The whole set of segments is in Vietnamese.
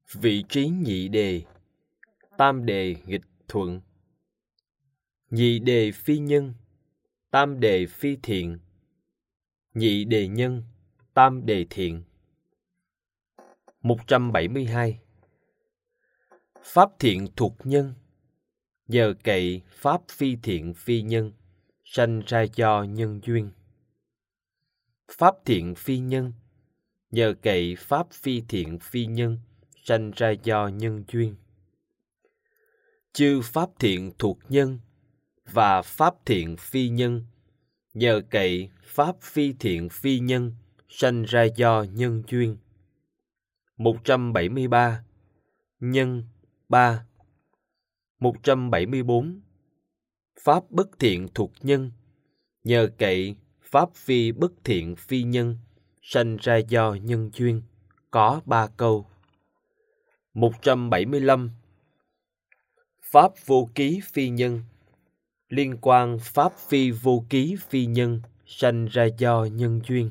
Vị trí nhị đề, tam đề nghịch thuận. Nhị đề phi nhân, tam đề phi thiện. Nhị đề nhân, tam đề thiện. 172. Pháp thiện thuộc nhân, nhờ cậy pháp phi thiện phi nhân, sanh ra do nhân duyên. Pháp thiện phi nhân, nhờ cậy pháp phi thiện phi nhân, sanh ra do nhân duyên. Chư pháp thiện thuộc nhân và pháp thiện phi nhân, nhờ cậy pháp phi thiện phi nhân, sanh ra do nhân duyên. 173. Nhân 3. 174. Pháp bất thiện thuộc nhân, nhờ cậy pháp phi bất thiện phi nhân, sanh ra do nhân duyên. Có 3 câu. 175. Pháp vô ký phi nhân, liên quan pháp phi vô ký phi nhân, sanh ra do nhân duyên.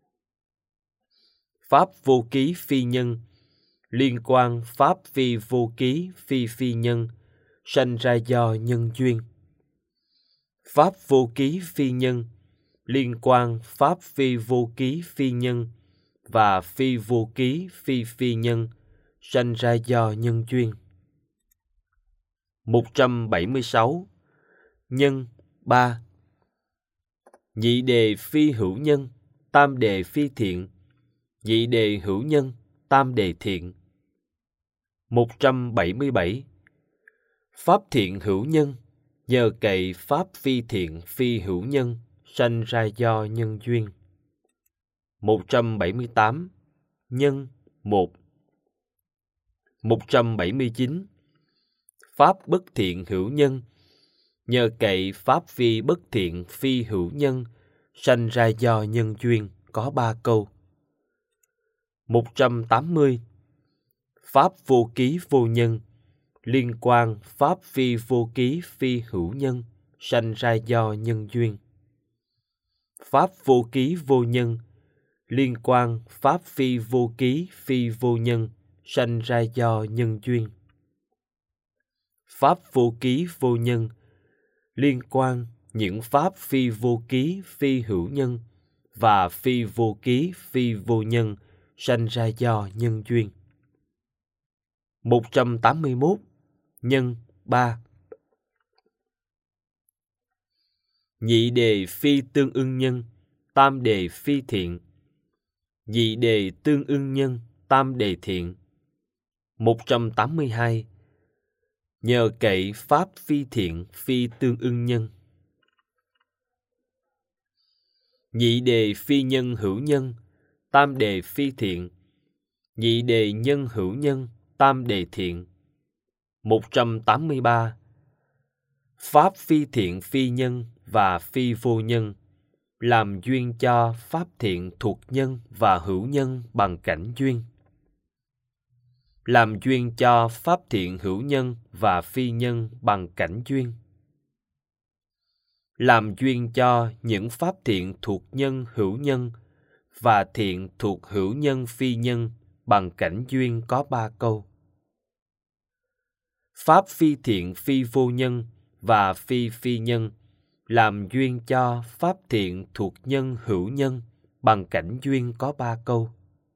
Pháp vô ký phi nhân, liên quan pháp phi vô ký phi phi nhân, sanh ra do nhân duyên. Pháp vô ký phi nhân, liên quan pháp phi vô ký phi nhân và phi vô ký phi phi nhân, sanh ra do nhân duyên. 176. Nhân 3. Nhị đề phi hữu nhân, tam đề phi thiện. Nhị đề hữu nhân, tam đề thiện. 177. Pháp thiện hữu nhân, nhờ cậy pháp phi thiện phi hữu nhân, sanh ra do nhân duyên. 178. Nhân 1. 179. Pháp bất thiện hữu nhân, nhờ cậy pháp phi bất thiện phi hữu nhân, sanh ra do nhân duyên. Có 3 câu. 180. Pháp vô ký vô nhân, liên quan pháp phi vô ký phi hữu nhân, sanh ra do nhân duyên. Pháp vô ký vô nhân, liên quan pháp phi vô ký phi vô nhân, sanh ra do nhân duyên. Pháp vô ký vô nhân, liên quan những pháp phi vô ký phi hữu nhân và phi vô ký phi vô nhân, sanh ra do nhân duyên. 181. Nhân 3. Nhị đề phi tương ưng nhân, tam đề phi thiện. Nhị đề tương ưng nhân, tam đề thiện. 182. Nhờ cậy pháp phi thiện phi tương ưng nhân. Nhị đề phi nhân hữu nhân, tam đề phi thiện. Nhị đề nhân hữu nhân, tam đề thiện. 183. Pháp phi thiện phi nhân và phi vô nhân, làm duyên cho pháp thiện thuộc nhân và hữu nhân bằng cảnh duyên. Làm duyên cho pháp thiện hữu nhân và phi nhân bằng cảnh duyên. Làm duyên cho những pháp thiện thuộc nhân hữu nhân và thiện thuộc hữu nhân phi nhân bằng cảnh duyên. Có 3 câu. Pháp phi thiện phi vô nhân và phi phi nhân, làm duyên cho pháp thiện thuộc nhân hữu nhân bằng cảnh duyên. Có 3 câu.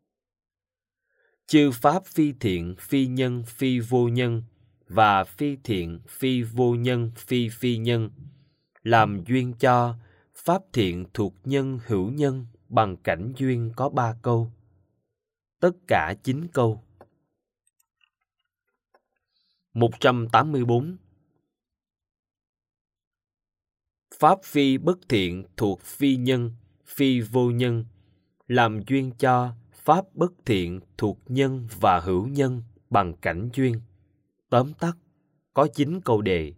Chư pháp phi thiện phi nhân phi vô nhân và phi thiện phi vô nhân phi phi nhân, làm duyên cho pháp thiện thuộc nhân hữu nhân bằng cảnh duyên. Có 3 câu. Tất cả 9 câu. 184. Pháp phi bất thiện thuộc phi nhân phi vô nhân, làm duyên cho pháp bất thiện thuộc nhân và hữu nhân bằng cảnh duyên. Tóm tắt, có 9 câu đề.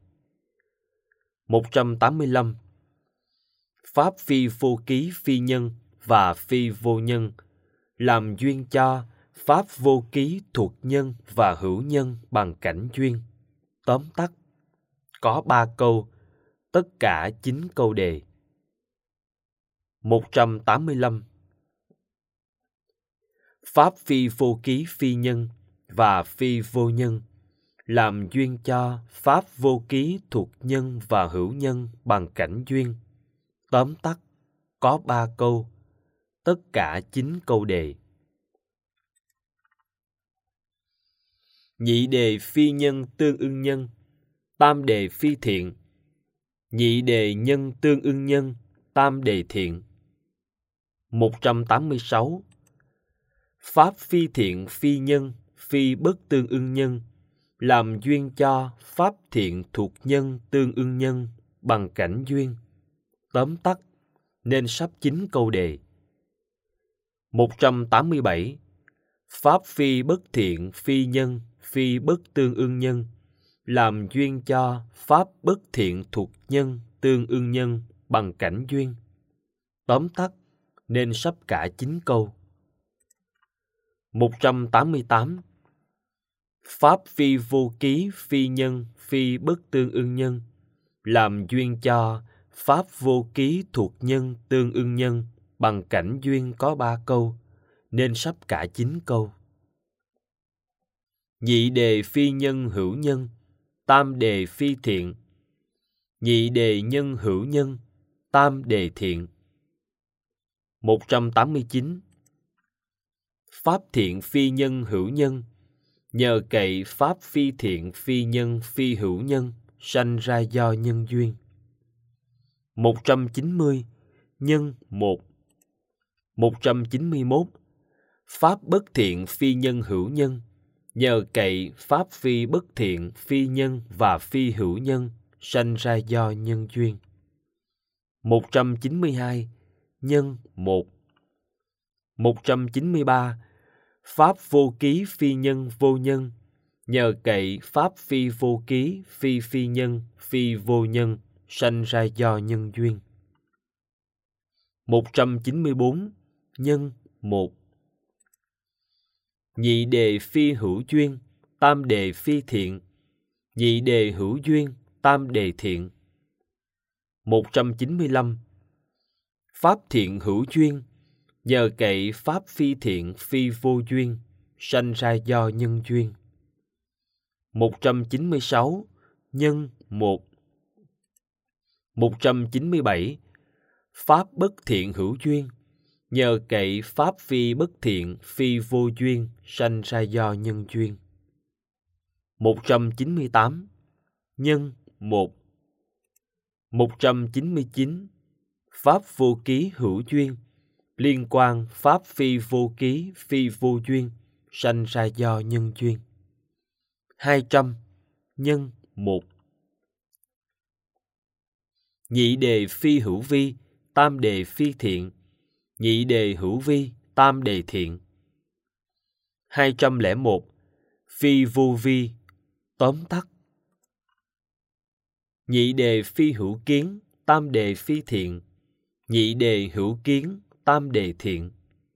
185. Pháp phi vô ký phi nhân và phi vô nhân, làm duyên cho pháp vô ký thuộc nhân và hữu nhân bằng cảnh duyên. Tóm tắt, có 3 câu, tất cả 9 câu đề. 185. Pháp phi vô ký phi nhân và phi vô nhân, làm duyên cho pháp vô ký thuộc nhân và hữu nhân bằng cảnh duyên. Tóm tắt, có 3 câu, tất cả 9 câu đề. Nhị đề phi nhân tương ưng nhân, tam đề phi thiện. Nhị đề nhân tương ưng nhân, tam đề thiện. 186. Pháp phi thiện phi nhân, phi bất tương ưng nhân, làm duyên cho pháp thiện thuộc nhân tương ưng nhân bằng cảnh duyên. Tóm tắt, nên sắp 9 câu đề. 187. Pháp phi bất thiện phi nhân, phi bất tương ưng nhân, làm duyên cho pháp bất thiện thuộc nhân tương ưng nhân bằng cảnh duyên. Tóm tắt, nên sắp cả 9 câu. 188. Pháp phi vô ký phi nhân, phi bất tương ưng nhân, làm duyên cho pháp vô ký thuộc nhân tương ưng nhân bằng cảnh duyên có 3 câu, nên sắp cả 9 câu. Nhị đề phi nhân hữu nhân, tam đề phi thiện. Nhị đề nhân hữu nhân, tam đề thiện. 189. Pháp thiện phi nhân hữu nhân, nhờ cậy pháp phi thiện phi nhân phi hữu nhân, sanh ra do nhân duyên. 190. Nhân 1. 191. Pháp bất thiện phi nhân hữu nhân, nhờ cậy pháp phi bất thiện phi nhân và phi hữu nhân, sanh ra do nhân duyên. 192. Nhân 1. 193. Pháp vô ký phi nhân vô nhân, nhờ cậy pháp phi vô ký phi phi nhân phi vô nhân, sanh ra do nhân duyên. 194. Nhân 1. Nhị đề phi hữu duyên, tam đề phi thiện. Nhị đề hữu duyên, tam đề thiện. 195. Pháp thiện hữu duyên, nhờ cậy pháp phi thiện phi vô duyên, sanh ra do nhân duyên. 196. Nhân 1. 197. Pháp bất thiện hữu duyên, nhờ cậy pháp phi bất thiện phi vô duyên, sanh ra do nhân duyên. 198. Nhân 1. 199. Pháp vô ký hữu duyên, liên quan pháp phi vô ký phi vô duyên, sanh ra do nhân duyên. 200. Nhân 1. Nhị đề phi hữu vi, tam đề phi thiện. Nhị đề hữu vi, tam đề thiện. 201. Phi vô vi. Tóm tắt. Nhị đề phi hữu kiến, tam đề phi thiện. Nhị đề hữu kiến, tam đề thiện.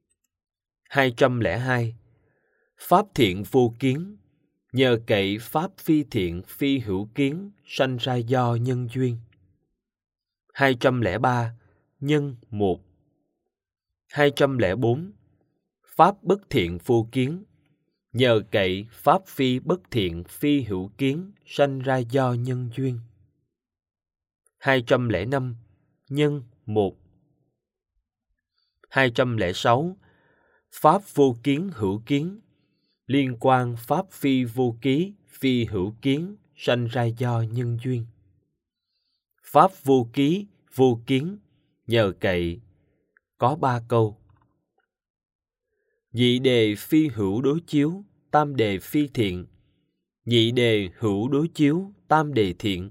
202. Pháp thiện vô kiến, nhờ cậy pháp phi thiện phi hữu kiến, sanh ra do nhân duyên. 203. Nhân 1. 204. Pháp bất thiện vô kiến, nhờ cậy pháp phi bất thiện phi hữu kiến, sanh ra do nhân duyên. 205. Nhân 1. 206. Pháp vô kiến hữu kiến, liên quan pháp phi vô ký phi hữu kiến, sanh ra do nhân duyên. Pháp vô ký vô kiến, nhờ cậy có 3 câu. Nhị đề phi hữu đối chiếu, tam đề phi thiện. Nhị đề hữu đối chiếu, tam đề thiện.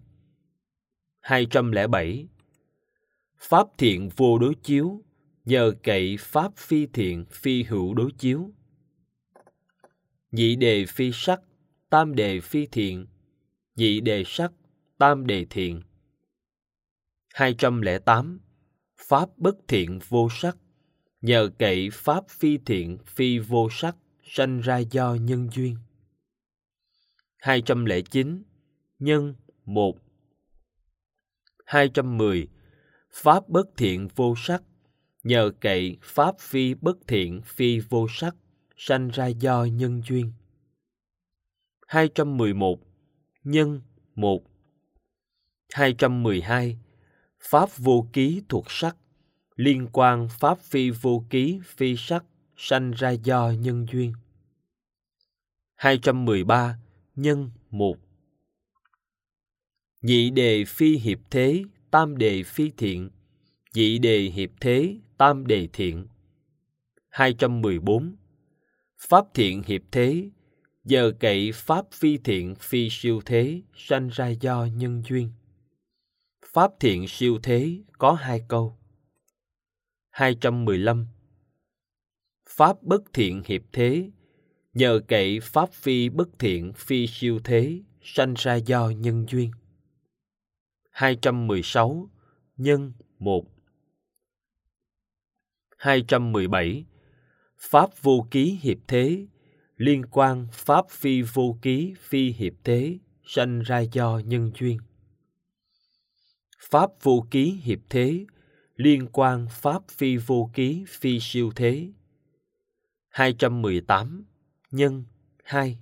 207. Pháp thiện vô đối chiếu, nhờ cậy pháp phi thiện phi hữu đối chiếu. Nhị đề phi sắc, tam đề phi thiện. Nhị đề sắc, tam đề thiện. 208. Pháp bất thiện vô sắc, nhờ cậy pháp phi thiện phi vô sắc, sanh ra do nhân duyên. 209. Nhân 1. 210. Pháp bất thiện vô sắc, nhờ cậy pháp phi bất thiện phi vô sắc, sanh ra do nhân duyên. 211. Nhân 1. 212. Pháp vô ký thuộc sắc, liên quan pháp phi vô ký phi sắc, sanh ra do nhân duyên. 213. Nhân 1. Nhị đề phi hiệp thế, tam đề phi thiện, nhị đề hiệp thế, tam đề thiện. 214. Pháp thiện hiệp thế, nhờ cậy pháp phi thiện phi siêu thế, sanh ra do nhân duyên. Pháp thiện siêu thế có 2 câu. 215. Pháp bất thiện hiệp thế, nhờ cậy pháp phi bất thiện phi siêu thế, sanh ra do nhân duyên. 216. Nhân 1. 217. Pháp vô ký hiệp thế, liên quan pháp phi vô ký phi hiệp thế, sanh ra do nhân duyên. Pháp vô ký hiệp thế, liên quan pháp phi vô ký phi siêu thế. 218. Nhân 2.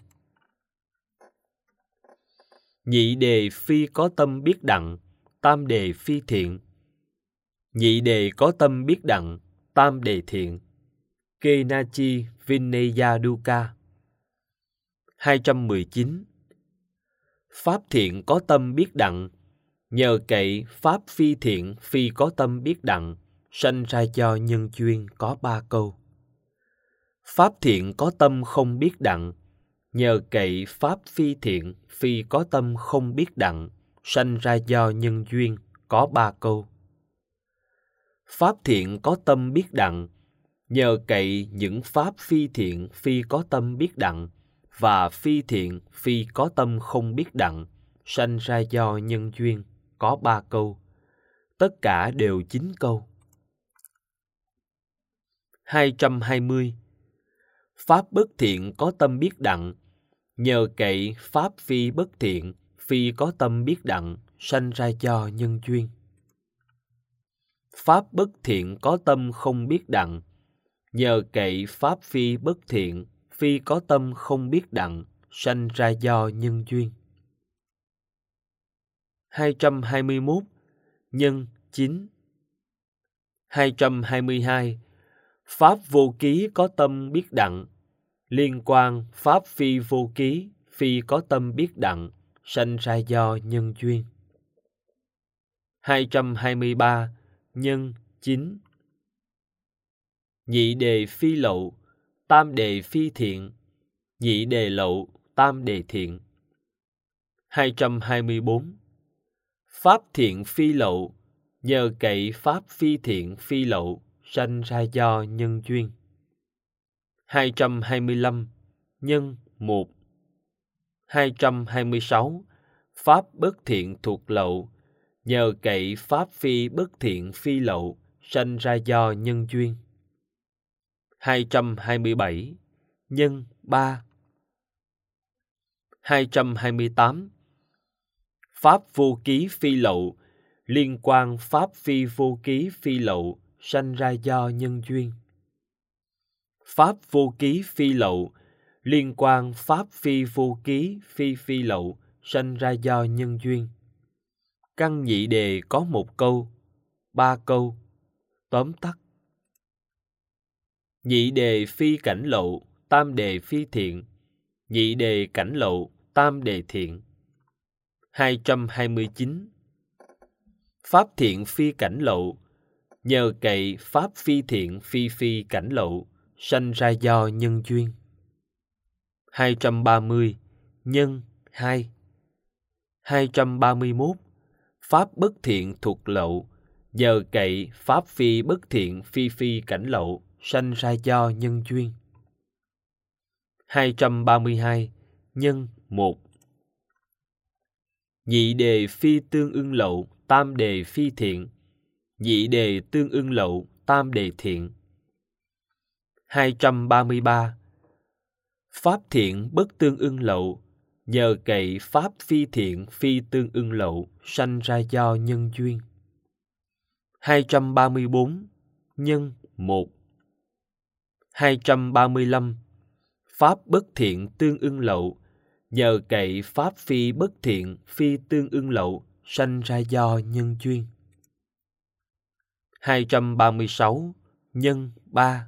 Nhị đề phi có tâm biết đặng, tam đề phi thiện. Nhị đề có tâm biết đặng, tam đề thiện. Kenachi Vinaya Dukkha. 219. Pháp thiện có tâm biết đặng, nhờ cậy pháp phi thiện phi có tâm biết đặng, sanh ra do nhân duyên có 3 câu. Pháp thiện có tâm không biết đặng, nhờ cậy pháp phi thiện phi có tâm không biết đặng, sanh ra do nhân duyên có 3 câu. Pháp thiện có tâm biết đặng, nhờ cậy những pháp phi thiện phi có tâm biết đặng, và phi thiện phi có tâm không biết đặng, sanh ra do nhân duyên có 3 câu. Tất cả đều 9 câu. 220. Pháp bất thiện có tâm biết đặng, nhờ cậy pháp phi bất thiện phi có tâm biết đặng, sanh ra do nhân duyên. Pháp bất thiện có tâm không biết đặng, nhờ cậy pháp phi bất thiện phi có tâm không biết đặng, sanh ra do nhân duyên. 221. Nhân 9. 222. Pháp vô ký có tâm biết đặng, liên quan pháp phi vô ký phi có tâm biết đặng, sanh ra do nhân duyên. 223. Nhân 9. Nhị đề phi lậu, tam đề phi thiện, nhị đề lậu, tam đề thiện. 224. Pháp thiện phi lậu, nhờ cậy pháp phi thiện phi lậu, sanh ra do nhân duyên. 225. Nhân 1. 226. Pháp bất thiện thuộc lậu, nhờ cậy pháp phi bất thiện phi lậu, sanh ra do nhân duyên. 227. Nhân 3. 228. Pháp vô ký phi lậu, liên quan pháp phi vô ký phi lậu, sanh ra do nhân duyên. Pháp vô ký phi lậu, liên quan pháp phi vô ký phi phi lậu, sanh ra do nhân duyên. Căn nhị đề có 1 câu, 3 câu. Tóm tắt. Nhị đề phi cảnh lậu, tam đề phi thiện, nhị đề cảnh lậu, tam đề thiện. 229. Pháp thiện phi cảnh lậu, nhờ cậy pháp phi thiện phi phi cảnh lậu, sanh ra do nhân duyên. 230. Nhân 2. 231. Pháp bất thiện thuộc lậu, nhờ cậy pháp phi bất thiện phi phi cảnh lậu, sanh ra do nhân duyên. 232. Nhân 1. Nhị đề phi tương ưng lậu, tam đề phi thiện, nhị đề tương ưng lậu, tam đề thiện. 233. Pháp thiện bất tương ưng lậu, nhờ cậy pháp phi thiện phi tương ưng lậu, sanh ra do nhân duyên. 234. Nhân 1. 235. Pháp bất thiện tương ưng lậu, Nhờ cậy pháp phi bất thiện, phi tương ưng lậu, sanh ra do nhân duyên. 236. Nhân 3.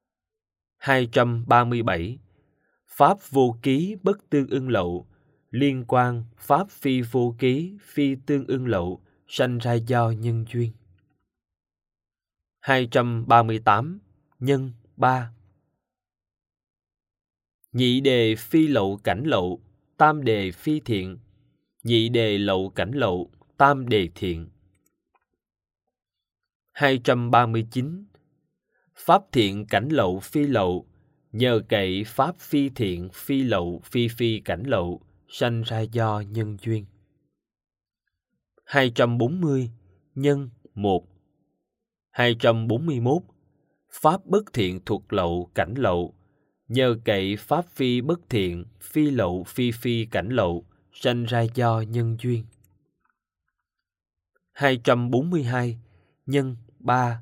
237. Pháp vô ký bất tương ưng lậu, liên quan pháp phi vô ký, phi tương ưng lậu, sanh ra do nhân duyên. 238. Nhân 3. Nhị đề phi lậu cảnh lậu, tam đề phi thiện, nhị đề lậu cảnh lậu, tam đề thiện. 239. Pháp thiện cảnh lậu phi lậu, nhờ cậy pháp phi thiện phi lậu phi phi cảnh lậu, sanh ra do nhân duyên. 240. Nhân 1. 241. Pháp bất thiện thuộc lậu cảnh lậu, nhờ cậy pháp phi bất thiện phi lậu phi phi cảnh lậu, sanh ra do nhân duyên. 242. Nhân 3.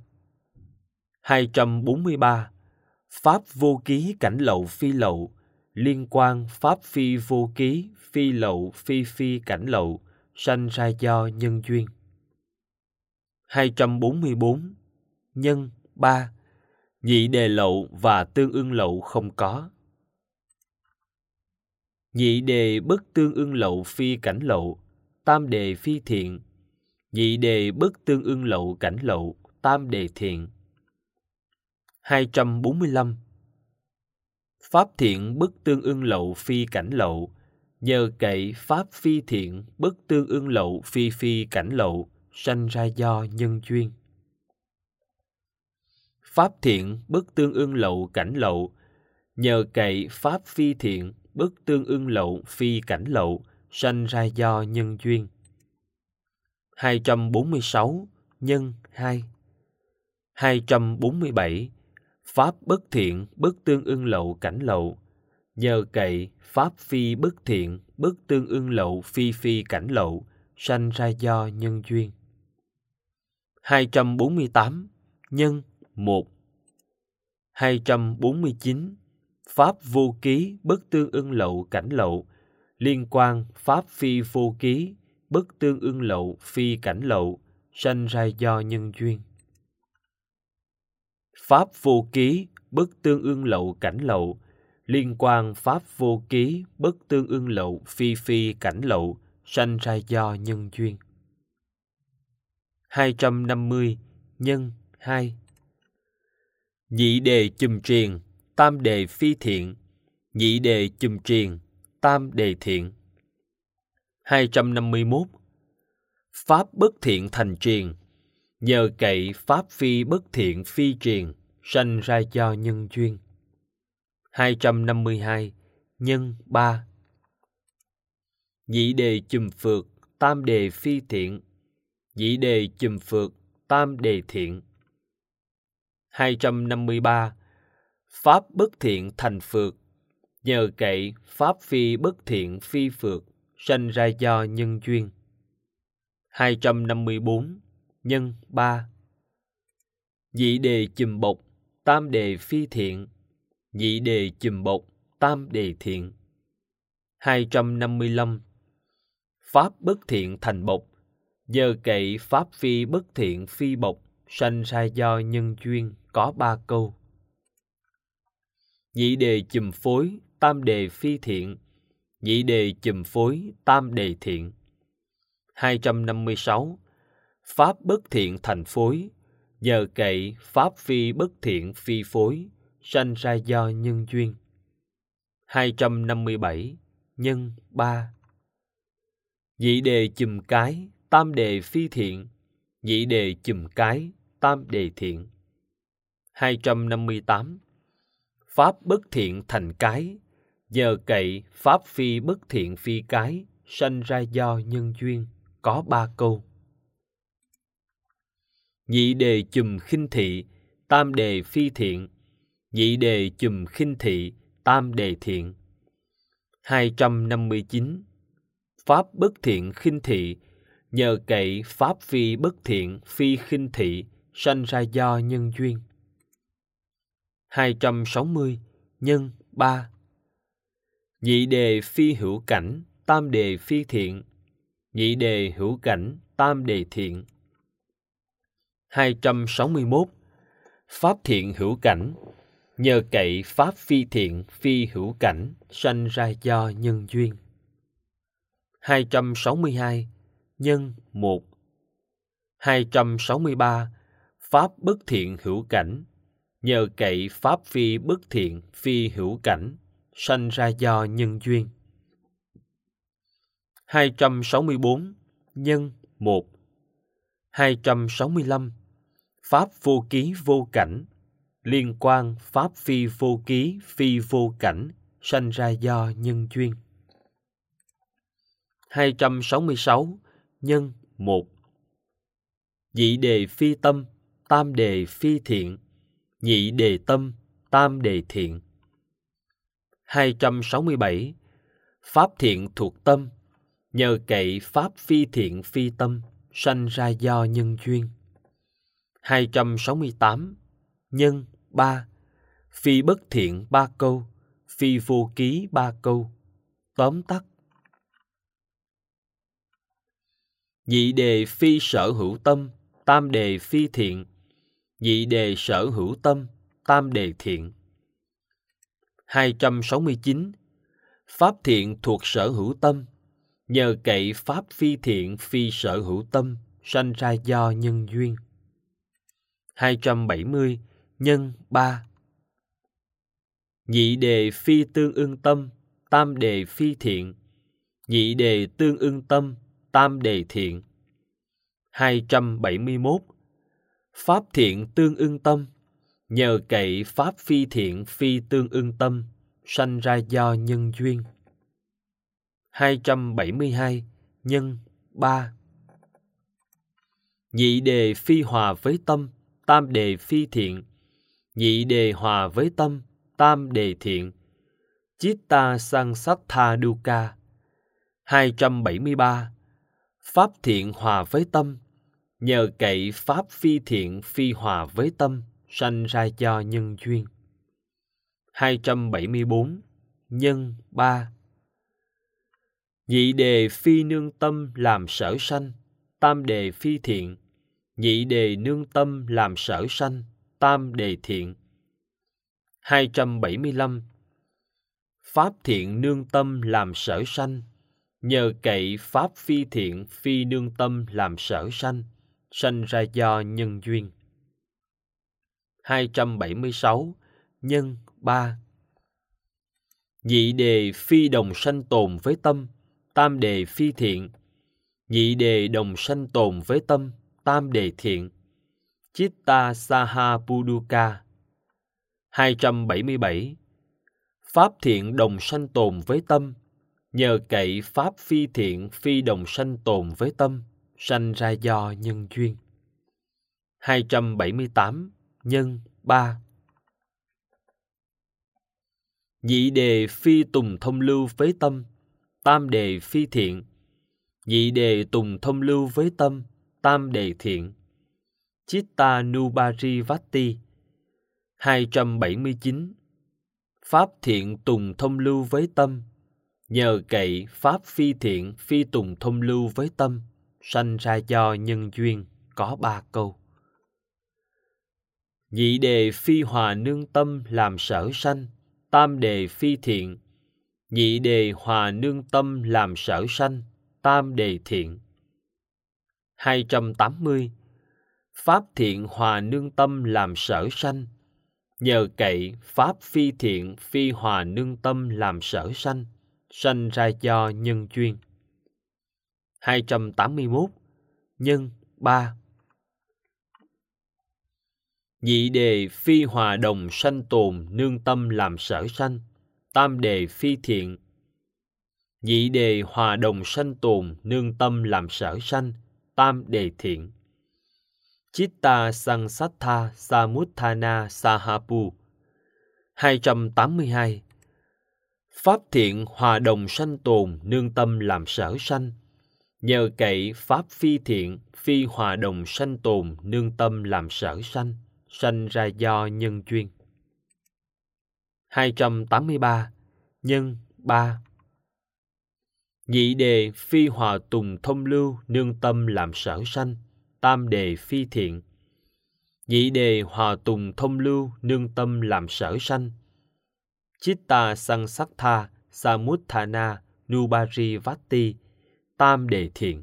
243. Pháp vô ký cảnh lậu phi lậu, liên quan pháp phi vô ký phi lậu phi phi cảnh lậu, sanh ra do nhân duyên. 244. Nhân 3. Nhị đề lậu và tương ưng lậu không có. Nhị đề bất tương ưng lậu phi cảnh lậu, tam đề phi thiện, nhị đề bất tương ưng lậu cảnh lậu, tam đề thiện. 245. Pháp thiện bất tương ưng lậu phi cảnh lậu, nhờ cậy pháp phi thiện bất tương ưng lậu phi phi cảnh lậu, sanh ra do nhân duyên. Pháp thiện bất tương ưng lậu cảnh lậu, nhờ cậy pháp phi thiện bất tương ưng lậu phi cảnh lậu, sanh ra do nhân duyên. 246. Nhân 2. 247. Pháp bất thiện bất tương ưng lậu cảnh lậu, nhờ cậy pháp phi bất thiện bất tương ưng lậu phi phi cảnh lậu, sanh ra do nhân duyên. 248. Nhân 1. 249. Pháp vô ký bất tương ưng lậu cảnh lậu, liên quan pháp phi vô ký bất tương ưng lậu phi cảnh lậu, sanh ra do nhân duyên. Pháp vô ký bất tương ưng lậu cảnh lậu, liên quan pháp vô ký bất tương ưng lậu phi phi cảnh lậu, sanh ra do nhân duyên. 250. Nhân 2. Nhị đề chùm triền, tam đề phi thiện, nhị đề chùm triền, tam đề thiện. 251. Pháp bất thiện thành triền, nhờ cậy pháp phi bất thiện phi triền, sanh ra do nhân duyên. 252. Nhân 3. Nhị đề chùm phược, tam đề phi thiện, nhị đề chùm phược, tam đề thiện. 253. Pháp bất thiện thành phược, nhờ cậy pháp phi bất thiện phi phược, sanh ra do nhân duyên. 254. Nhân 3. Nhị đề chùm bộc, tam đề phi thiện, nhị đề chùm bộc, tam đề thiện. 255. Pháp bất thiện thành bộc, nhờ cậy pháp phi bất thiện phi bộc, sanh ra do nhân duyên, có 3 câu. Nhị đề chùm phối, tam đề phi thiện, nhị đề chùm phối, tam đề thiện. 256. Pháp bất thiện thành phối, nhờ cậy pháp phi bất thiện phi phối, sanh ra do nhân duyên. 257. Nhân 3. Nhị đề chùm cái, tam đề phi thiện, nhị đề chùm cái, tam đề thiện. 258. Pháp bất thiện thành cái, nhờ cậy pháp phi bất thiện phi cái, sanh ra do nhân duyên, có 3 câu. Nhị đề chùm khinh thị, tam đề phi thiện, nhị đề chùm khinh thị, tam đề thiện. 259. Pháp bất thiện khinh thị, nhờ cậy pháp phi bất thiện phi khinh thị, sanh ra do nhân duyên. 260. Nhân 3. Nhị đề phi hữu cảnh, tam đề phi thiện. Nhị đề hữu cảnh, tam đề thiện. 261. Pháp thiện hữu cảnh, nhờ cậy pháp phi thiện phi hữu cảnh, sanh ra do nhân duyên. 262. Nhân 1. 263. Pháp bất thiện hữu cảnh, nhờ cậy pháp phi bất thiện phi hữu cảnh, sanh ra do nhân duyên. 264. Nhân 1. 265. Pháp vô ký vô cảnh, liên quan pháp phi vô ký phi vô cảnh, sanh ra do nhân duyên. 266. Nhân 1. Nhị đề phi tâm, tam đề phi thiện. Nhị đề tâm, tam đề thiện. 267. Pháp thiện thuộc tâm, nhờ cậy pháp phi thiện phi tâm, sanh ra do nhân duyên. 268. Nhân 3. Phi bất thiện 3 câu, phi vô ký 3 câu. Tóm tắt. Nhị đề phi sở hữu tâm, tam đề phi thiện. Nhị đề sở hữu tâm, tam đề thiện. 269. Pháp thiện thuộc sở hữu tâm, nhờ cậy pháp phi thiện phi sở hữu tâm, sanh ra do nhân duyên. 270. Nhân 3. Nhị đề phi tương ưng tâm, tam đề phi thiện. Nhị đề tương ưng tâm, tam đề thiện. 271. Pháp thiện tương ưng tâm, nhờ cậy pháp phi thiện phi tương ưng tâm, sanh ra do nhân duyên. 272. Nhân 3. Nhị đề phi hòa với tâm, tam đề phi thiện. Nhị đề hòa với tâm, tam đề thiện. Chitta Sansattha Dukkha. 273. Pháp thiện hòa với tâm, nhờ cậy pháp phi thiện phi hòa với tâm, sanh ra do nhân duyên. 274. Nhân 3. Nhị đề phi nương tâm làm sở sanh, tam đề phi thiện. Nhị đề nương tâm làm sở sanh, tam đề thiện. 275. Pháp thiện nương tâm làm sở sanh, nhờ cậy pháp phi thiện phi nương tâm làm sở sanh, sanh ra do nhân duyên. 276. Nhân 3. Nhị đề phi đồng sanh tồn với tâm, tam đề phi thiện. Nhị đề đồng sanh tồn với tâm, tam đề thiện. Chitta Saha Puduka. 277. Pháp thiện đồng sanh tồn với tâm, nhờ cậy pháp phi thiện phi đồng sanh tồn với tâm, sanh ra do nhân duyên. 278. Nhân 3. Nhị đề phi tùng thông lưu với tâm, tam đề phi thiện. Nhị đề tùng thông lưu với tâm, tam đề thiện. Chitta Nubari Vatti. 279. Pháp thiện tùng thông lưu với tâm, nhờ cậy pháp phi thiện phi tùng thông lưu với tâm, sanh ra do nhân duyên, có 3 câu. Nhị đề phi hòa nương tâm làm sở sanh, tam đề phi thiện. Nhị đề hòa nương tâm làm sở sanh, tam đề thiện. 280. Pháp thiện hòa nương tâm làm sở sanh, nhờ cậy pháp phi thiện phi hòa nương tâm làm sở sanh, sanh ra do nhân duyên. 281. Nhân 3. Nhị đề phi hòa đồng sanh tồn nương tâm làm sở sanh, tam đề phi thiện. Nhị đề hòa đồng sanh tồn nương tâm làm sở sanh, tam đề thiện. Chitta Sansattha Samuthana Sahapu. 282. Pháp thiện hòa đồng sanh tồn nương tâm làm sở sanh, nhờ cậy pháp phi thiện phi hòa đồng sanh tồn nương tâm làm sở sanh, sanh ra do nhân duyên. 283. Nhân 3. Nhị đề phi hòa tùng thông lưu nương tâm làm sở sanh, tam đề phi thiện. Nhị đề hòa tùng thông lưu nương tâm làm sở sanh. Chitta Sansattha Samuthana Nubari Vatti, tam đề thiện.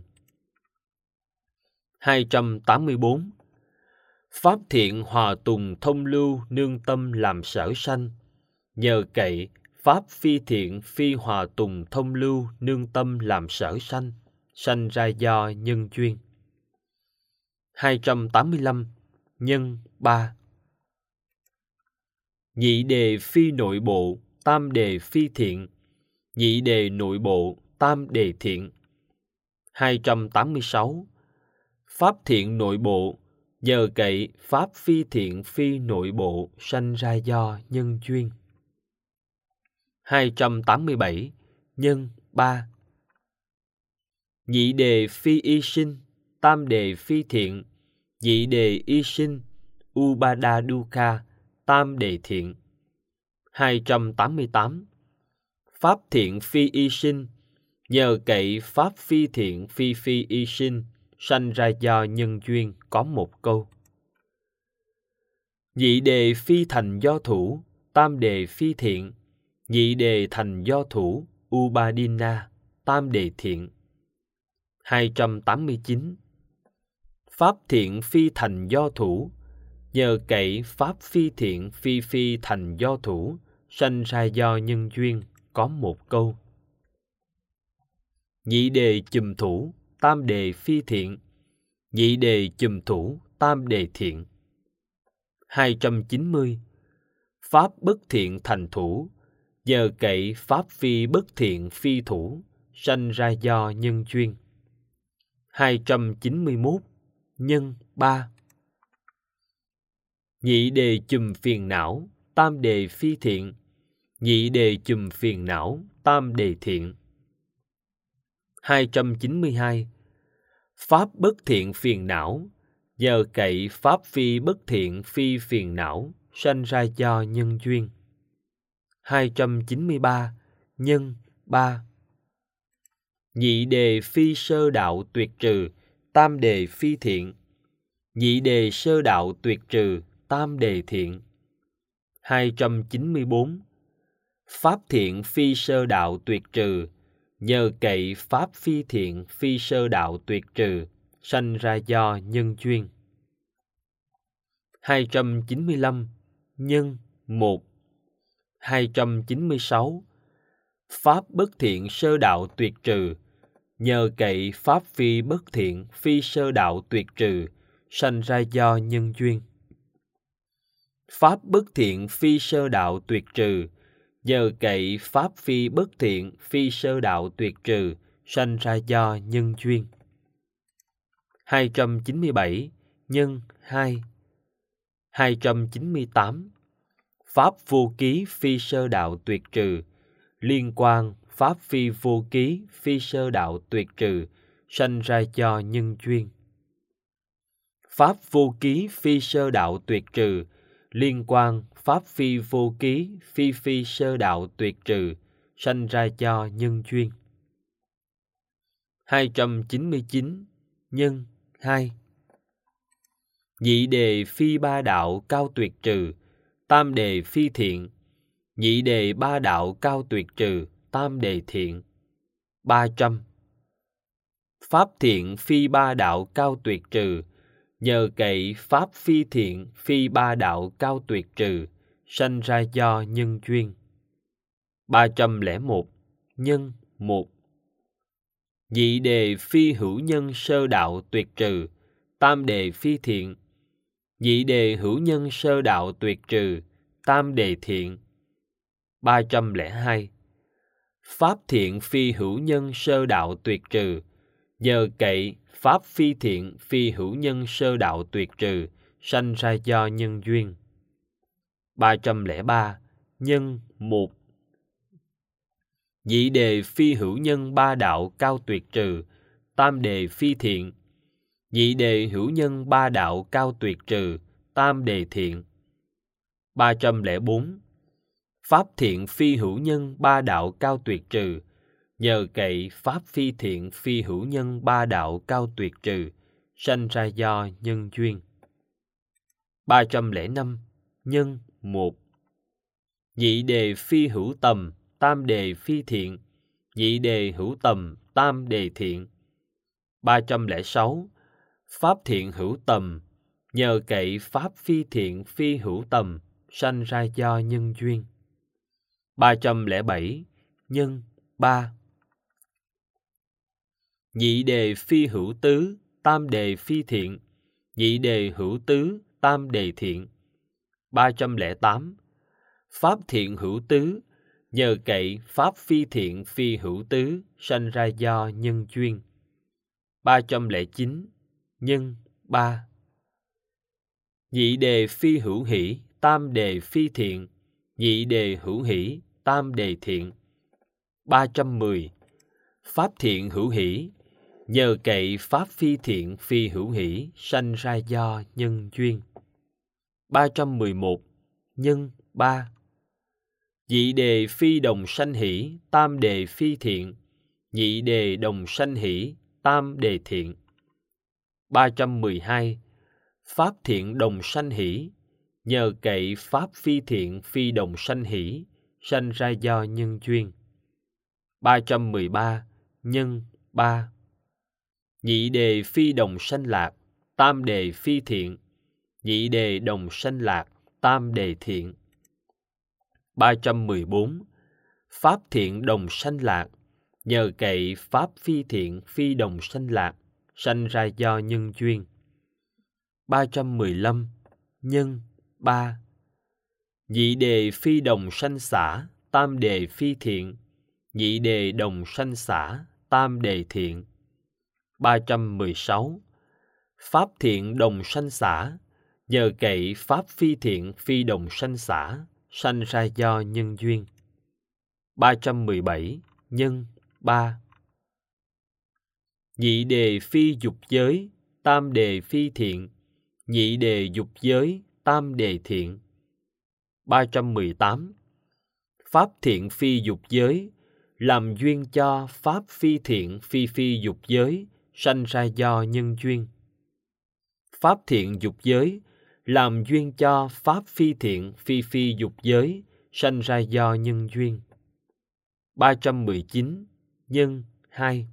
284. Pháp thiện hòa tùng thông lưu nương tâm làm sở sanh. Nhờ cậy pháp phi thiện phi hòa tùng thông lưu nương tâm làm sở sanh, sanh ra do nhân duyên. 285. Nhân 3. Nhị đề phi nội bộ, tam đề phi thiện. Nhị đề nội bộ, tam đề thiện. 286. Pháp thiện nội bộ, nhờ cậy pháp phi thiện phi nội bộ sanh ra do nhân duyên. 287. Nhân 3. Nhị đề phi y sinh, tam đề phi thiện. Nhị đề y sinh, Upada Dukkha, tam đề thiện. 288. Pháp thiện phi y sinh, nhờ cậy pháp phi thiện phi phi y sinh sanh ra do nhân duyên có một câu. Nhị đề phi thành do thủ, tam đề phi thiện. Nhị đề thành do thủ, Upadina, tam đề thiện. 289. Pháp thiện phi thành do thủ, nhờ cậy pháp phi thiện phi phi thành do thủ sanh ra do nhân duyên có một câu. Nhị đề chùm thủ, tam đề phi thiện. Nhị đề chùm thủ, tam đề thiện. 290. Pháp bất thiện thành thủ, nhờ cậy pháp phi bất thiện phi thủ sanh ra do nhân duyên. 291. Nhân 3. Nhị đề chùm phiền não, tam đề phi thiện. Nhị đề chùm phiền não, tam đề thiện. 292. Pháp bất thiện phiền não, nhờ cậy pháp phi bất thiện phi phiền não sanh ra do nhân duyên. 293. Nhân 3. Nhị đề phi sơ đạo tuyệt trừ, tam đề phi thiện. Nhị đề sơ đạo tuyệt trừ, tam đề thiện. 294. Pháp thiện phi sơ đạo tuyệt trừ, nhờ cậy pháp phi thiện phi sơ đạo tuyệt trừ sanh ra do nhân duyên. 295. Nhân 1. 296. Pháp bất thiện sơ đạo tuyệt trừ, nhờ cậy pháp phi bất thiện phi sơ đạo tuyệt trừ sanh ra do nhân duyên. Pháp bất thiện phi sơ đạo tuyệt trừ, nhờ cậy pháp phi bất thiện phi sơ đạo tuyệt trừ sanh ra do nhân duyên. 297. Nhân 2. 298. Pháp vô ký phi sơ đạo tuyệt trừ, liên quan pháp phi vô ký phi sơ đạo tuyệt trừ sanh ra do nhân duyên. Pháp vô ký phi sơ đạo tuyệt trừ, liên quan pháp phi vô ký phi phi sơ đạo tuyệt trừ sanh ra do nhân duyên. 299. Nhân 2. Nhị đề phi ba đạo cao tuyệt trừ, tam đề phi thiện. Nhị đề ba đạo cao tuyệt trừ, tam đề thiện. 300. Pháp thiện phi ba đạo cao tuyệt trừ, nhờ cậy pháp phi thiện phi ba đạo cao tuyệt trừ sanh ra do nhân duyên. 301. Nhân 1. Nhị đề phi hữu nhân sơ đạo tuyệt trừ, tam đề phi thiện. Nhị đề hữu nhân sơ đạo tuyệt trừ, tam đề thiện. 302. Pháp thiện phi hữu nhân sơ đạo tuyệt trừ, nhờ cậy pháp phi thiện phi hữu nhân sơ đạo tuyệt trừ sanh ra do nhân duyên. 303. Nhân 1. Nhị đề phi hữu nhân ba đạo cao tuyệt trừ, tam đề phi thiện. Nhị đề hữu nhân ba đạo cao tuyệt trừ, tam đề thiện. 304. Pháp thiện phi hữu nhân ba đạo cao tuyệt trừ, nhờ cậy pháp phi thiện phi hữu nhân ba đạo cao tuyệt trừ, sanh ra do nhân duyên. 305. Nhân 1. Nhị đề phi hữu tầm, tam đề phi thiện, nhị đề hữu tầm, tam đề thiện. 306. Pháp thiện hữu tầm, nhờ cậy pháp phi thiện phi hữu tầm, sanh ra do nhân duyên. 307. Nhân 3. Nhị đề phi hữu tứ, tam đề phi thiện, nhị đề hữu tứ, tam đề thiện. 308. Pháp thiện hữu tứ, nhờ cậy pháp phi thiện phi hữu tứ, sanh ra do nhân duyên. 309. Nhân 3. Nhị đề phi hữu hỷ, tam đề phi thiện, nhị đề hữu hỷ, tam đề thiện. 310. Pháp thiện hữu hỷ, nhờ cậy pháp phi thiện phi hữu hỷ, sanh ra do nhân duyên. 311. Nhân 3. Nhị đề phi đồng sanh hỷ, tam đề phi thiện, nhị đề đồng sanh hỷ, tam đề thiện. 312. Pháp thiện đồng sanh hỷ, nhờ cậy pháp phi thiện phi đồng sanh hỷ, sanh ra do nhân duyên. 313. Nhân 3. Nhị đề phi đồng sanh lạc, tam đề phi thiện, nhị đề đồng sanh lạc, tam đề thiện. 314. Pháp thiện đồng sanh lạc, nhờ cậy pháp phi thiện phi đồng sanh lạc, sanh ra do nhân duyên. 315. Nhân 3. Nhị đề phi đồng sanh xả, tam đề phi thiện, nhị đề đồng sanh xả, tam đề thiện. 316. Pháp thiện đồng sanh xả, nhờ cậy pháp phi thiện phi đồng sanh xả, sanh ra do nhân duyên. 317. Nhân 3. Nhị đề phi dục giới, tam đề phi thiện, nhị đề dục giới, tam đề thiện. 318. Pháp thiện phi dục giới, làm duyên cho pháp phi thiện phi phi dục giới, sanh ra do nhân duyên. Pháp thiện dục giới, làm duyên cho pháp phi thiện phi phi dục giới, sanh ra do nhân duyên. 319. Nhân 2.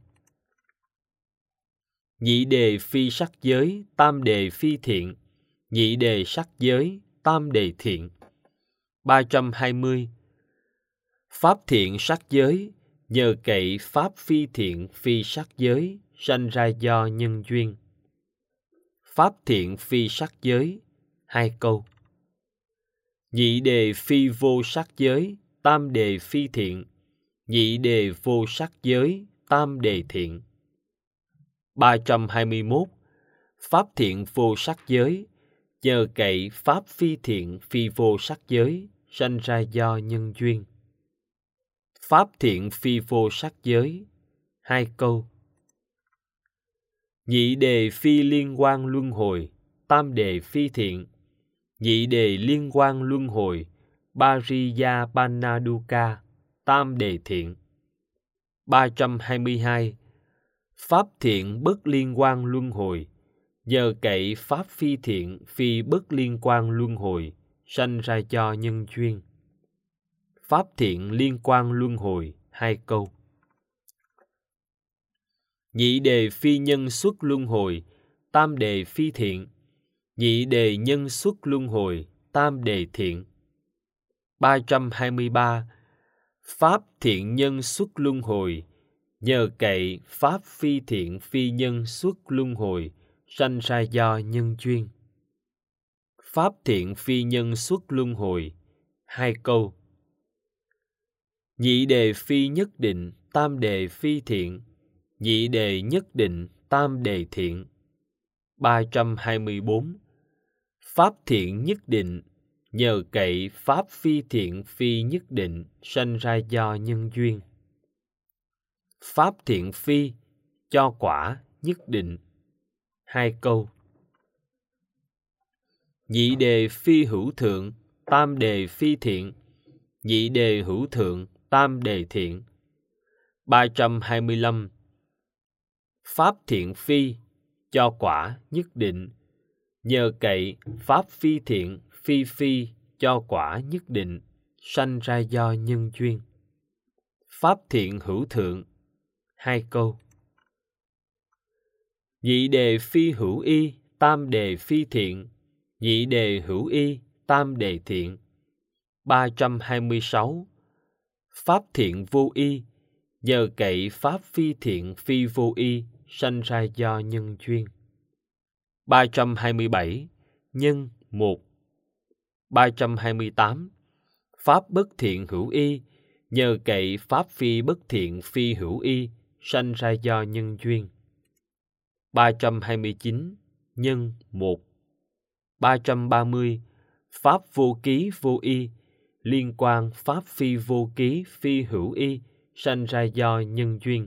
Nhị đề phi sắc giới, tam đề phi thiện, nhị đề sắc giới, tam đề thiện. 320. Pháp thiện sắc giới, nhờ cậy pháp phi thiện phi sắc giới, sanh ra do nhân duyên. Pháp thiện phi sắc giới, 2 câu. Nhị đề phi vô sắc giới, tam đề phi thiện, nhị đề vô sắc giới, tam đề thiện. 321. Pháp thiện vô sắc giới, nhờ cậy pháp phi thiện phi vô sắc giới, sanh ra do nhân duyên. Pháp thiện phi vô sắc giới, 2 câu. Nhị đề phi liên quan luân hồi, tam đề phi thiện, nhị đề liên quan luân hồi, Pariyapanaduka, tam đề thiện. 322. Pháp thiện bất liên quan luân hồi, nhờ cậy pháp phi thiện phi bất liên quan luân hồi, sanh ra cho nhân duyên. Pháp thiện liên quan luân hồi, 2 câu. Nhị đề phi nhân xuất luân hồi, tam đề phi thiện, nhị đề nhân xuất luân hồi, tam đề thiện. 323. Pháp thiện nhân xuất luân hồi, nhờ cậy pháp phi thiện phi nhân xuất luân hồi, sanh ra do nhân duyên. Pháp thiện phi nhân xuất luân hồi, 2 câu. Nhị đề phi nhất định, tam đề phi thiện, nhị đề nhất định, tam đề thiện. 324. Pháp thiện nhất định, nhờ cậy pháp phi thiện phi nhất định, sanh ra do nhân duyên. Pháp thiện phi, cho quả nhất định, 2 câu. Nhị đề phi hữu thượng, tam đề phi thiện, nhị đề hữu thượng, tam đề thiện. 325. Pháp thiện phi, cho quả nhất định, nhờ cậy pháp phi thiện, phi phi, cho quả nhất định, sanh ra do nhân duyên. Pháp thiện hữu thượng, 2 câu. Nhị đề phi hữu y, tam đề phi thiện, nhị đề hữu y, tam đề thiện. 326. Pháp thiện vô y, nhờ cậy pháp phi thiện phi vô y, sanh ra do nhân duyên. 327. Nhân 1. 328. Pháp bất thiện hữu y, nhờ cậy pháp phi bất thiện phi hữu y, sanh ra do nhân duyên. 329. Nhân 1. 330. Pháp vô ký vô y, liên quan pháp phi vô ký phi hữu y, sanh ra do nhân duyên.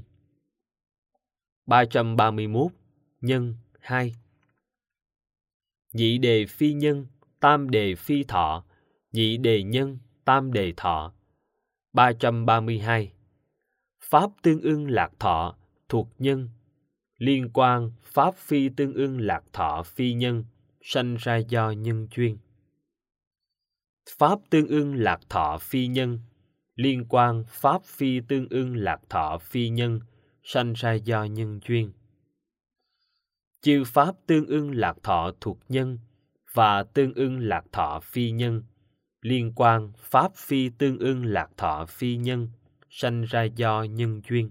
331. Nhân 2. Nhị đề phi nhân, tam đề phi thọ, nhị đề nhân, tam đề thọ. 332. Pháp tương ưng lạc thọ, thuộc nhân, liên quan pháp phi tương ưng lạc thọ phi nhân, sanh ra do nhân duyên. Pháp tương ưng lạc thọ phi nhân, liên quan pháp phi tương ưng lạc thọ phi nhân, sanh ra do nhân duyên. Chư pháp tương ưng lạc thọ thuộc nhân và tương ưng lạc thọ phi nhân, liên quan pháp phi tương ưng lạc thọ phi nhân, sanh ra do nhân duyên.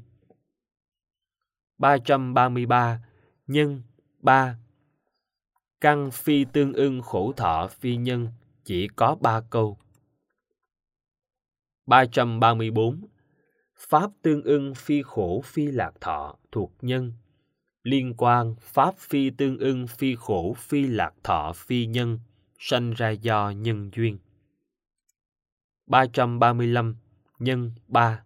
333. Nhân 3. Căn phi tương ưng khổ thọ phi nhân, chỉ có 3 câu. 334. Pháp tương ưng phi khổ phi lạc thọ thuộc nhân, liên quan pháp phi tương ưng phi khổ phi lạc thọ phi nhân, sanh ra do nhân duyên. 335. Nhân 3.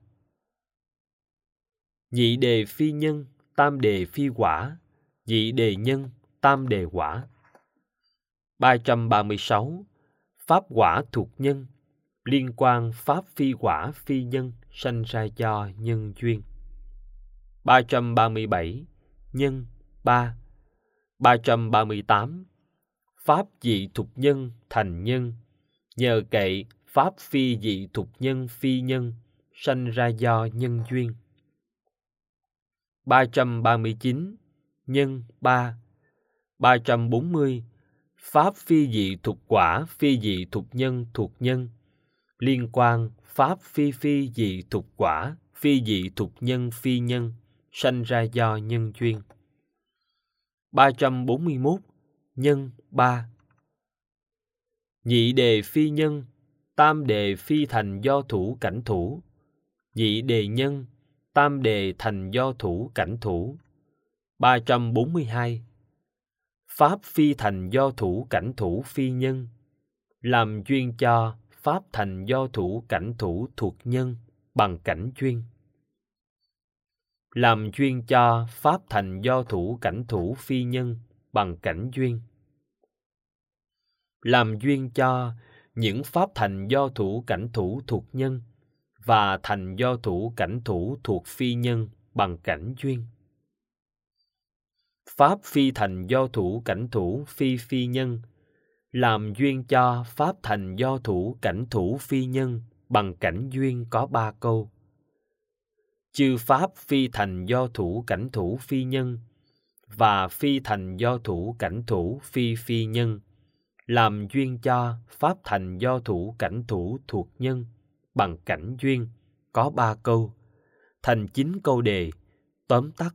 Nhị đề phi nhân, tam đề phi quả, nhị đề nhân, tam đề quả. 336. Pháp quả thuộc nhân, liên quan pháp phi quả phi nhân, sanh ra do nhân duyên. 337. Nhân 3. 338. Pháp dị thục nhân thành nhân, nhờ cậy pháp phi dị thục nhân phi nhân, sanh ra do nhân duyên. 339. Nhân 3. 340. Pháp phi dị thục quả phi dị thục nhân thuộc nhân, liên quan pháp phi phi dị thục quả phi dị thục nhân phi nhân, sanh ra do nhân duyên. 341. Nhân 3. Nhị đề phi nhân, tam đề phi thành do thủ cảnh thủ, nhị đề nhân, tam đề thành do thủ cảnh thủ. 342. Pháp phi thành do thủ cảnh thủ phi nhân, làm duyên cho pháp thành do thủ cảnh thủ thuộc nhân bằng cảnh duyên. Làm duyên cho pháp thành do thủ cảnh thủ phi nhân bằng cảnh duyên. Làm duyên cho những pháp thành do thủ cảnh thủ thuộc nhân và thành do thủ cảnh thủ thuộc phi nhân bằng cảnh duyên. Pháp phi thành do thủ cảnh thủ phi phi nhân, làm duyên cho pháp thành do thủ cảnh thủ phi nhân bằng cảnh duyên có 3 câu. Chư pháp phi thành do thủ cảnh thủ phi nhân và phi thành do thủ cảnh thủ phi phi nhân, làm duyên cho pháp thành do thủ cảnh thủ thuộc nhân bằng cảnh duyên có 3 câu, thành 9 câu đề, tóm tắt.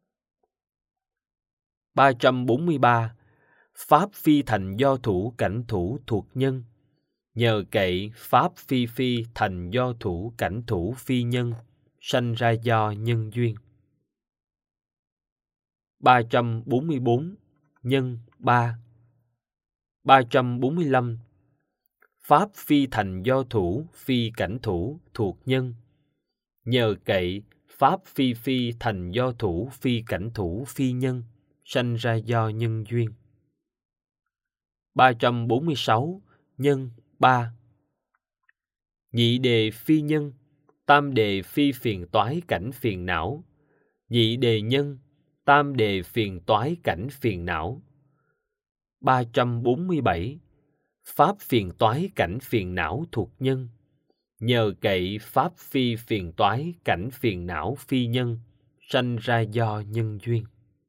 343. Pháp phi thành do thủ cảnh thủ thuộc nhân, nhờ cậy pháp phi phi thành do thủ cảnh thủ phi nhân, sanh ra do nhân duyên. 344. Nhân 3. 345. Pháp phi thành do thủ phi cảnh thủ thuộc nhân, nhờ cậy pháp phi phi thành do thủ phi cảnh thủ phi nhân, sanh ra do nhân duyên. 346. Nhân 3. Nhị đề phi nhân, tam đề phi phiền toái cảnh phiền não. Nhị đề nhân, tam đề phiền toái cảnh phiền não. 347. Pháp phiền toái cảnh phiền não thuộc nhân. Nhờ cậy pháp phi phiền toái cảnh phiền não phi nhân, sanh ra do nhân duyên.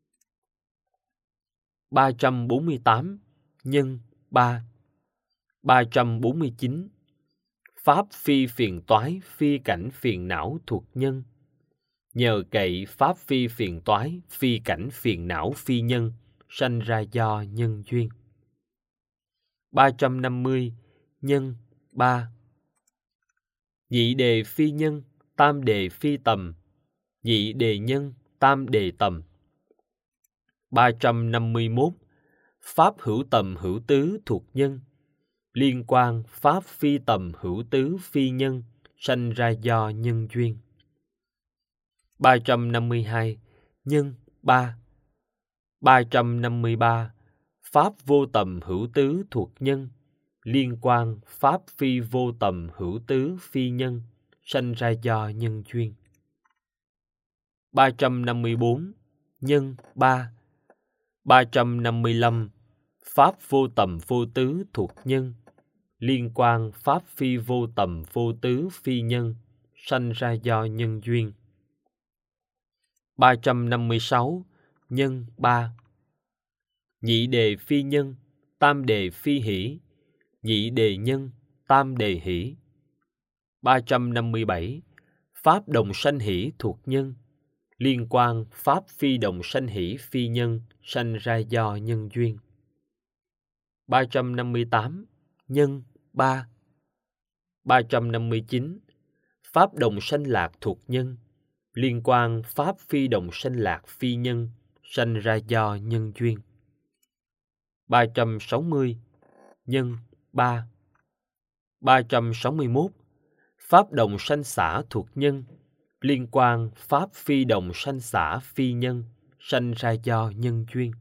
348. Nhân 3. 349. Pháp phi phiền toái phi cảnh phiền não thuộc nhân. Nhờ cậy pháp phi phiền toái phi cảnh phiền não phi nhân, sanh ra do nhân duyên. 350. Nhân 3. Nhị đề phi nhân, tam đề phi tầm. Nhị đề nhân, tam đề tầm. 351. Pháp hữu tầm hữu tứ thuộc nhân. Liên quan pháp phi tầm hữu tứ phi nhân, sanh ra do nhân duyên. 352. Nhân 3. 353. Pháp vô tầm hữu tứ thuộc nhân. Liên quan pháp phi vô tầm hữu tứ phi nhân, sanh ra do nhân duyên. 354. Nhân 3. 355. Pháp vô tầm vô tứ thuộc nhân. Liên quan pháp phi vô tầm vô tứ phi nhân, sanh ra do nhân duyên. 356. Nhân 3. Nhị đề phi nhân, tam đề phi hỷ. Nhị đề nhân, tam đề hỷ. 357. Pháp đồng sanh hỷ thuộc nhân. Liên quan pháp phi đồng sanh hỷ phi nhân, sanh ra do nhân duyên. 358. Nhân 3. 359. Pháp đồng sanh lạc thuộc nhân. Liên quan pháp phi đồng sanh lạc phi nhân, sanh ra do nhân duyên. 360. Nhân 3. 361. Pháp đồng sanh xả thuộc nhân. Liên quan pháp phi đồng sanh xả phi nhân, sanh ra do nhân duyên.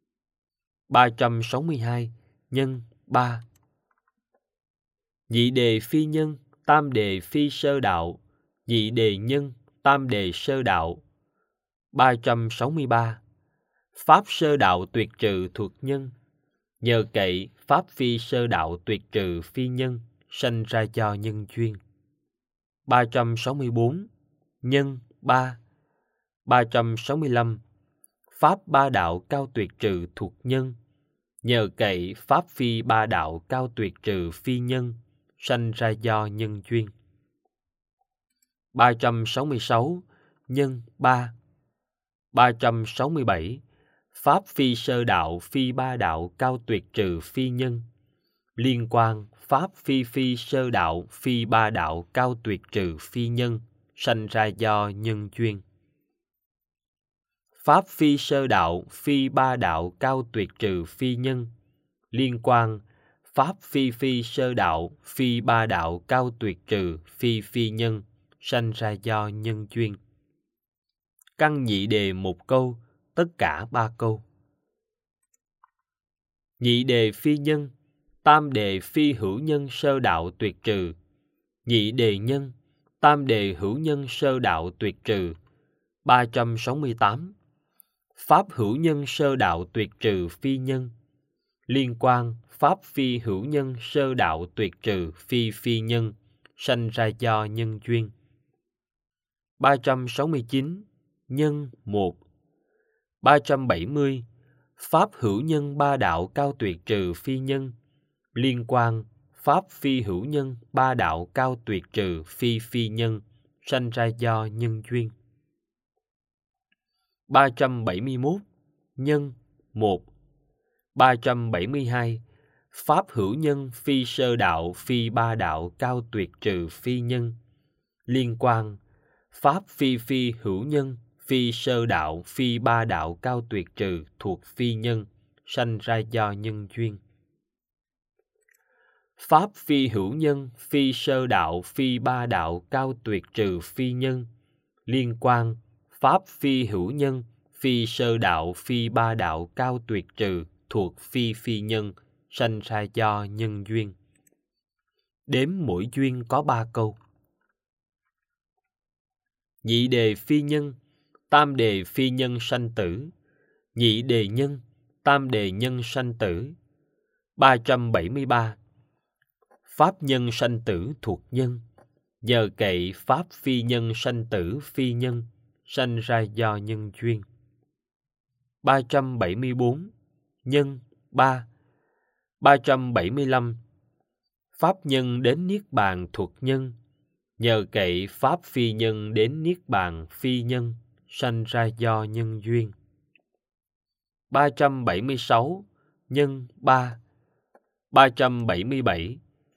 362. Nhân 3. Nhị đề phi nhân, tam đề phi sơ đạo. Nhị đề nhân, tam đề sơ đạo. 363. Pháp sơ đạo tuyệt trừ thuộc nhân. Nhờ cậy pháp phi sơ đạo tuyệt trừ phi nhân, sanh ra do nhân duyên. 364. Nhân 3. 365. Pháp ba đạo cao tuyệt trừ thuộc nhân. Nhờ cậy pháp phi ba đạo cao tuyệt trừ phi nhân, sanh ra do nhân duyên. 366. Nhân 3. 367. Pháp phi sơ đạo phi ba đạo cao tuyệt trừ phi nhân. Liên quan pháp phi phi sơ đạo phi ba đạo cao tuyệt trừ phi nhân, sanh ra do nhân duyên. Pháp phi sơ đạo phi ba đạo cao tuyệt trừ phi nhân. Liên quan pháp phi phi sơ đạo phi ba đạo cao tuyệt trừ phi phi nhân, sanh ra do nhân duyên. Căn nhị đề một câu, tất cả ba câu. Nhị đề phi nhân, tam đề phi hữu nhân sơ đạo tuyệt trừ. Nhị đề nhân, tam đề hữu nhân sơ đạo tuyệt trừ. 368. Pháp hữu nhân sơ đạo tuyệt trừ phi nhân. Liên quan pháp phi hữu nhân sơ đạo tuyệt trừ phi phi nhân, sanh ra do nhân duyên. 369. Nhân 1. 370. Pháp hữu nhân ba đạo cao tuyệt trừ phi nhân. Liên quan pháp phi hữu nhân ba đạo cao tuyệt trừ phi phi nhân, sanh ra do nhân duyên. 371. Nhân 1. 372. Pháp hữu nhân phi sơ đạo phi ba đạo cao tuyệt trừ phi nhân. Liên quan pháp phi phi hữu nhân phi sơ đạo phi ba đạo cao tuyệt trừ thuộc phi nhân, sanh ra do nhân duyên. Pháp phi hữu nhân phi sơ đạo phi ba đạo cao tuyệt trừ phi nhân. Liên quan pháp phi hữu nhân phi sơ đạo phi ba đạo cao tuyệt trừ thuộc phi phi nhân, sanh ra do nhân duyên. Đếm mỗi duyên có 3 câu. Nhị đề phi nhân, tam đề phi nhân sanh tử, nhị đề nhân, tam đề nhân sanh tử. 373. Pháp nhân sanh tử thuộc nhân, nhờ cậy pháp phi nhân sanh tử phi nhân, sanh ra do nhân duyên. 374. Nhân 3. 375. Pháp nhân đến niết bàn thuộc nhân, nhờ cậy pháp phi nhân đến niết bàn phi nhân, sanh ra do nhân duyên. 376. Nhân 3. 377.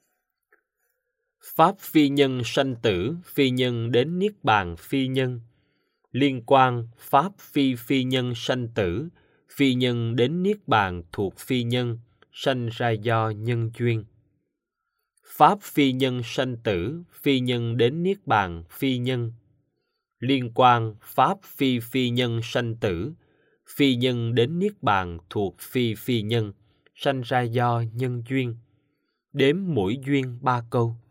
Pháp phi nhân sanh tử phi nhân đến niết bàn phi nhân, liên quan pháp phi nhân sanh tử phi nhân đến niết bàn thuộc phi nhân, sanh ra do nhân duyên. Pháp phi nhân sanh tử phi nhân đến niết bàn phi nhân, liên quan pháp phi nhân sanh tử phi nhân đến niết bàn thuộc phi nhân, sanh ra do nhân duyên. Đếm mỗi duyên 3 câu.